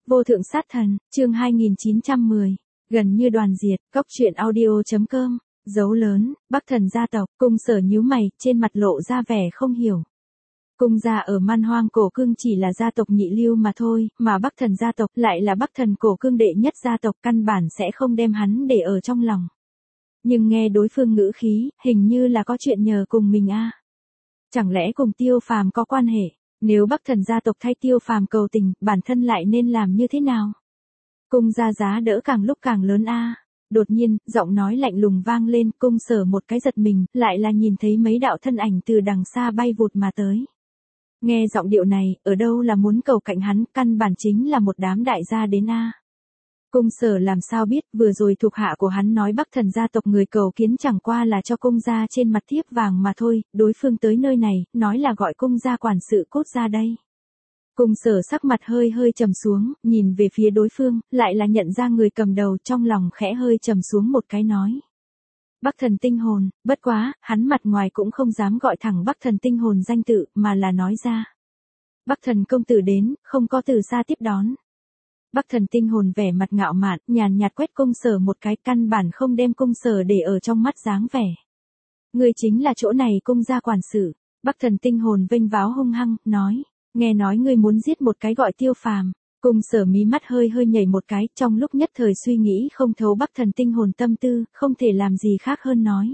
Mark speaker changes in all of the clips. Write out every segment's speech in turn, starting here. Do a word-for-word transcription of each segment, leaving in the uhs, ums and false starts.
Speaker 1: Vô thượng sát thần, chương hai nghìn chín trăm mười, gần như đoàn diệt, cóc truyện audio.com, dấu lớn, Bắc thần gia tộc, cung sở nhíu mày, trên mặt lộ ra vẻ không hiểu. Cung gia ở Man Hoang cổ cương chỉ là gia tộc nhị lưu mà thôi, mà Bắc thần gia tộc lại là Bắc thần cổ cương đệ nhất gia tộc, căn bản sẽ không đem hắn để ở trong lòng. Nhưng nghe đối phương ngữ khí, hình như là có chuyện nhờ cùng mình a. Chẳng lẽ cùng Tiêu Phàm có quan hệ? Nếu Bắc thần gia tộc thay Tiêu Phàm cầu tình, bản thân lại nên làm như thế nào? Cung gia giá đỡ càng lúc càng lớn a. Đột nhiên, giọng nói lạnh lùng vang lên, cung sở một cái giật mình, lại là nhìn thấy mấy đạo thân ảnh từ đằng xa bay vụt mà tới. Nghe giọng điệu này, ở đâu là muốn cầu cạnh hắn, căn bản chính là một đám đại gia đến a. Cung sở làm sao biết, vừa rồi thuộc hạ của hắn nói Bắc thần gia tộc người cầu kiến chẳng qua là cho cung gia trên mặt thiếp vàng mà thôi, đối phương tới nơi này, nói là gọi cung gia quản sự cốt ra đây. Cung sở sắc mặt hơi hơi trầm xuống, nhìn về phía đối phương, lại là nhận ra người cầm đầu, trong lòng khẽ hơi trầm xuống một cái nói. Bắc thần tinh hồn, bất quá, hắn mặt ngoài cũng không dám gọi thẳng Bắc thần tinh hồn danh tự, mà là nói ra. Bắc thần công tử đến, không có từ xa tiếp đón. Bắc thần tinh hồn vẻ mặt ngạo mạn, nhàn nhạt quét cung sở một cái, căn bản không đem cung sở để ở trong mắt dáng vẻ. Người chính là chỗ này cung gia quản sự. Bắc thần tinh hồn vênh váo hung hăng, nói, nghe nói ngươi muốn giết một cái gọi Tiêu Phàm. Cung sở mí mắt hơi hơi nhảy một cái, trong lúc nhất thời suy nghĩ không thấu Bắc thần tinh hồn tâm tư, không thể làm gì khác hơn nói.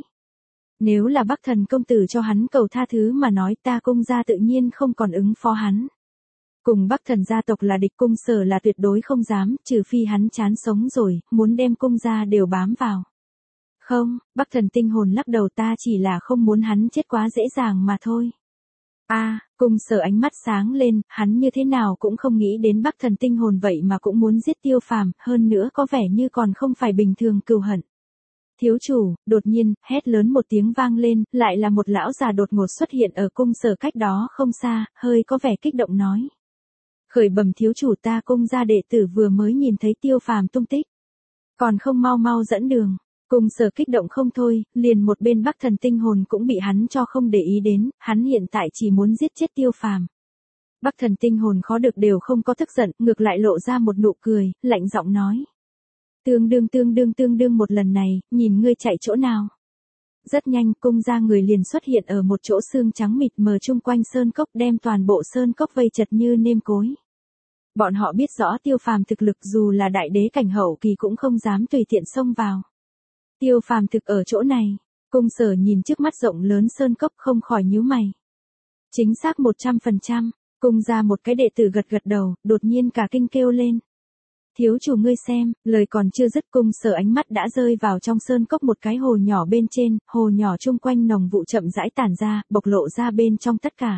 Speaker 1: Nếu là Bắc thần công tử cho hắn cầu tha thứ mà nói, ta cung gia tự nhiên không còn ứng phó hắn. Cùng Bắc thần gia tộc là địch, cung sở là tuyệt đối không dám, trừ phi hắn chán sống rồi, muốn đem cung gia đều bám vào. Không, Bắc thần tinh hồn lắc đầu, ta chỉ là không muốn hắn chết quá dễ dàng mà thôi. A, à, cung sở ánh mắt sáng lên, hắn như thế nào cũng không nghĩ đến Bắc thần tinh hồn vậy mà cũng muốn giết Tiêu Phàm, hơn nữa có vẻ như còn không phải bình thường cừu hận. Thiếu chủ, đột nhiên, hét lớn một tiếng vang lên, lại là một lão già đột ngột xuất hiện ở cung sở cách đó không xa, hơi có vẻ kích động nói. Khởi bẩm thiếu chủ, ta cung gia đệ tử vừa mới nhìn thấy Tiêu Phàm tung tích. Còn không mau mau dẫn đường. Cung sở kích động không thôi, liền một bên Bắc thần tinh hồn cũng bị hắn cho không để ý đến, hắn hiện tại chỉ muốn giết chết Tiêu Phàm. Bắc thần tinh hồn khó được đều không có tức giận, ngược lại lộ ra một nụ cười, lạnh giọng nói. Tương đương tương đương tương đương một lần này, nhìn ngươi chạy chỗ nào. Rất nhanh, cung gia người liền xuất hiện ở một chỗ xương trắng mịt mờ chung quanh sơn cốc, đem toàn bộ sơn cốc vây chật như nêm cối. Bọn họ biết rõ Tiêu Phàm thực lực, dù là đại đế cảnh hậu kỳ cũng không dám tùy tiện xông vào. Tiêu Phàm thực ở chỗ này. Cung sở nhìn trước mắt rộng lớn sơn cốc không khỏi nhíu mày. Chính xác một trăm phần trăm, cung ra một cái đệ tử gật gật đầu, đột nhiên cả kinh kêu lên. Thiếu chủ ngươi xem, lời còn chưa dứt, cung sở ánh mắt đã rơi vào trong sơn cốc một cái hồ nhỏ bên trên, hồ nhỏ chung quanh nồng vụ chậm rãi tản ra, bộc lộ ra bên trong tất cả.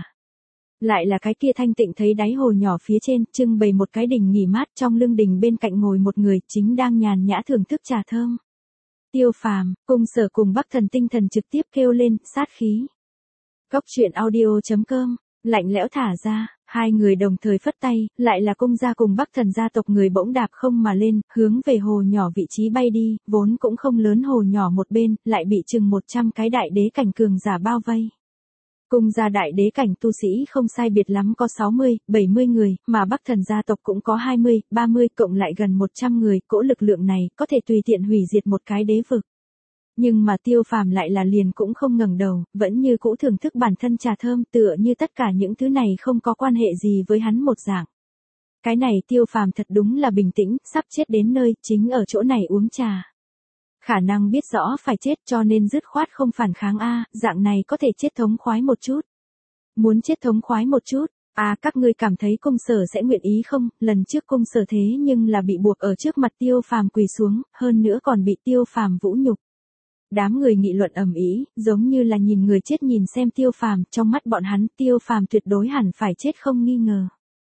Speaker 1: Lại là cái kia thanh tịnh, thấy đáy hồ nhỏ phía trên, trưng bày một cái đình nghỉ mát, trong lưng đình bên cạnh ngồi một người, chính đang nhàn nhã thưởng thức trà thơm. Tiêu Phàm, cung sở cùng Bắc thần tinh thần trực tiếp kêu lên, sát khí. Cóc truyện audio.com, lạnh lẽo thả ra, hai người đồng thời phất tay, lại là cung gia cùng Bắc thần gia tộc người bỗng đạp không mà lên, hướng về hồ nhỏ vị trí bay đi, vốn cũng không lớn hồ nhỏ một bên, lại bị chừng một trăm cái đại đế cảnh cường giả bao vây. Cung gia đại đế cảnh tu sĩ không sai biệt lắm có sáu mươi, bảy mươi người, mà Bắc thần gia tộc cũng có hai mươi, ba mươi, cộng lại gần một trăm người, cỗ lực lượng này có thể tùy tiện hủy diệt một cái đế vực. Nhưng mà Tiêu Phàm lại là liền cũng không ngẩng đầu, vẫn như cũ thưởng thức bản thân trà thơm, tựa như tất cả những thứ này không có quan hệ gì với hắn một dạng. Cái này Tiêu Phàm thật đúng là bình tĩnh, sắp chết đến nơi, chính ở chỗ này uống trà. Khả năng biết rõ phải chết cho nên dứt khoát không phản kháng a, dạng này có thể chết thống khoái một chút. Muốn chết thống khoái một chút, à các ngươi cảm thấy cung sở sẽ nguyện ý không, lần trước cung sở thế nhưng là bị buộc ở trước mặt Tiêu Phàm quỳ xuống, hơn nữa còn bị Tiêu Phàm vũ nhục. Đám người nghị luận ầm ĩ, giống như là nhìn người chết nhìn xem Tiêu Phàm, trong mắt bọn hắn Tiêu Phàm tuyệt đối hẳn phải chết không nghi ngờ.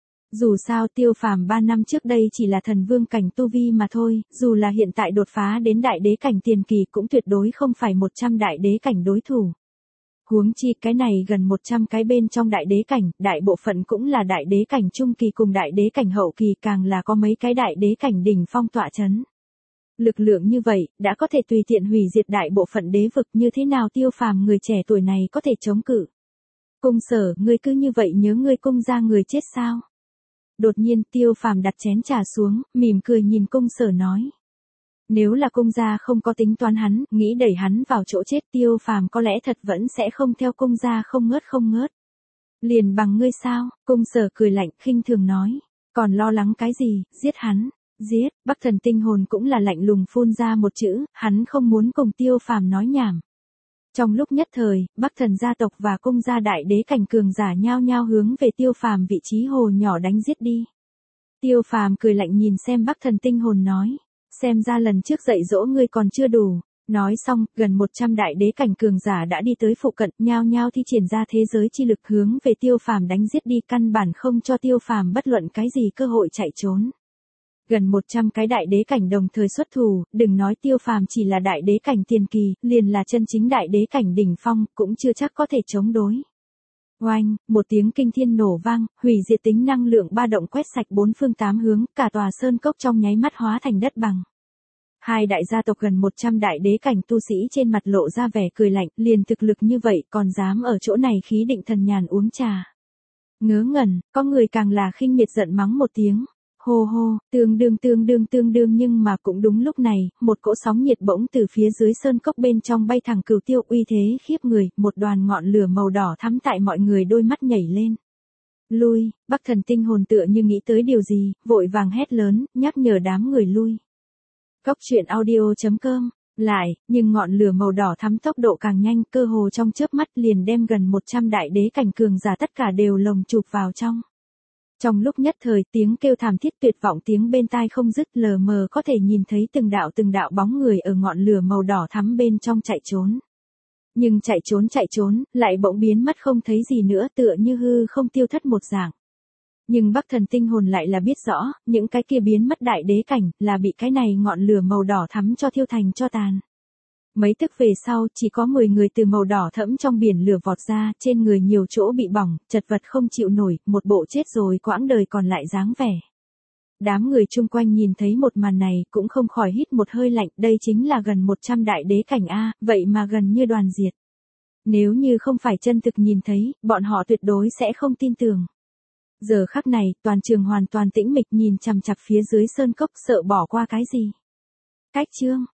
Speaker 1: Dù sao Tiêu Phàm ba năm trước đây chỉ là thần vương cảnh tu vi mà thôi, dù là hiện tại đột phá đến đại đế cảnh tiền kỳ cũng tuyệt đối không phải một trăm đại đế cảnh đối thủ. Huống chi cái này gần một trăm cái bên trong đại đế cảnh, đại bộ phận cũng là đại đế cảnh trung kỳ cùng đại đế cảnh hậu kỳ, càng là có mấy cái đại đế cảnh đỉnh phong tọa chấn. Lực lượng như vậy, đã có thể tùy tiện hủy diệt đại bộ phận đế vực, như thế nào Tiêu Phàm người trẻ tuổi này có thể chống cự. Cung sở, ngươi cứ như vậy nhớ ngươi cung gia người chết sao? Đột nhiên Tiêu Phàm đặt chén trà xuống, mỉm cười nhìn cung sở nói. Nếu là cung gia không có tính toán hắn, nghĩ đẩy hắn vào chỗ chết, Tiêu Phàm có lẽ thật vẫn sẽ không theo cung gia không ngớt không ngớt. Liền bằng ngươi sao? Cung sở cười lạnh, khinh thường nói. Còn lo lắng cái gì, giết hắn. Giết, Bắc Thần Tinh Hồn cũng là lạnh lùng phun ra một chữ, hắn không muốn cùng Tiêu Phàm nói nhảm. Trong lúc nhất thời, Bắc Thần gia tộc và cung gia đại đế cảnh cường giả nhao nhao hướng về Tiêu Phàm vị trí hồ nhỏ đánh giết đi. Tiêu Phàm cười lạnh nhìn xem Bắc Thần Tinh Hồn nói, xem ra lần trước dạy dỗ ngươi còn chưa đủ. Nói xong, gần một trăm đại đế cảnh cường giả đã đi tới phụ cận, nhao nhao thi triển ra thế giới chi lực hướng về Tiêu Phàm đánh giết đi, căn bản không cho Tiêu Phàm bất luận cái gì cơ hội chạy trốn. Gần một trăm cái đại đế cảnh đồng thời xuất thủ, đừng nói Tiêu Phàm chỉ là đại đế cảnh tiền kỳ, liền là chân chính đại đế cảnh đỉnh phong, cũng chưa chắc có thể chống đối. Oanh, một tiếng kinh thiên nổ vang, hủy diệt tính năng lượng ba động quét sạch bốn phương tám hướng, cả tòa sơn cốc trong nháy mắt hóa thành đất bằng. Hai đại gia tộc gần một trăm đại đế cảnh tu sĩ trên mặt lộ ra vẻ cười lạnh, liền thực lực như vậy còn dám ở chỗ này khí định thần nhàn uống trà. Ngớ ngẩn, có người càng là khinh miệt giận mắng một tiếng. Hô hô, tương đương tương đương tương đương nhưng mà cũng đúng lúc này, một cỗ sóng nhiệt bỗng từ phía dưới sơn cốc bên trong bay thẳng Cửu Tiêu, uy thế khiếp người, một đoàn ngọn lửa màu đỏ thắm tại mọi người đôi mắt nhảy lên. Lui, Bắc Thần Tinh Hồn tựa như nghĩ tới điều gì, vội vàng hét lớn, nhắc nhở đám người lui. Cốc truyện audio chấm com. Lại, nhưng ngọn lửa màu đỏ thắm tốc độ càng nhanh, cơ hồ trong chớp mắt liền đem gần một trăm đại đế cảnh cường giả tất cả đều lồng chụp vào trong. Trong lúc nhất thời tiếng kêu thảm thiết tuyệt vọng tiếng bên tai không dứt, lờ mờ có thể nhìn thấy từng đạo từng đạo bóng người ở ngọn lửa màu đỏ thắm bên trong chạy trốn. Nhưng chạy trốn chạy trốn, lại bỗng biến mất không thấy gì nữa, tựa như hư không tiêu thất một dạng. Nhưng Bắc Thần Tinh Hồn lại là biết rõ, những cái kia biến mất đại đế cảnh, là bị cái này ngọn lửa màu đỏ thắm cho thiêu thành cho tàn. Mấy tức về sau, chỉ có mười người từ màu đỏ thẫm trong biển lửa vọt ra, trên người nhiều chỗ bị bỏng, chật vật không chịu nổi, một bộ chết rồi quãng đời còn lại dáng vẻ. Đám người chung quanh nhìn thấy một màn này, cũng không khỏi hít một hơi lạnh, đây chính là gần một trăm đại đế cảnh A, vậy mà gần như đoàn diệt. Nếu như không phải chân thực nhìn thấy, bọn họ tuyệt đối sẽ không tin tưởng. Giờ khắc này, toàn trường hoàn toàn tĩnh mịch nhìn chằm chằm phía dưới sơn cốc, sợ bỏ qua cái gì. Cách chương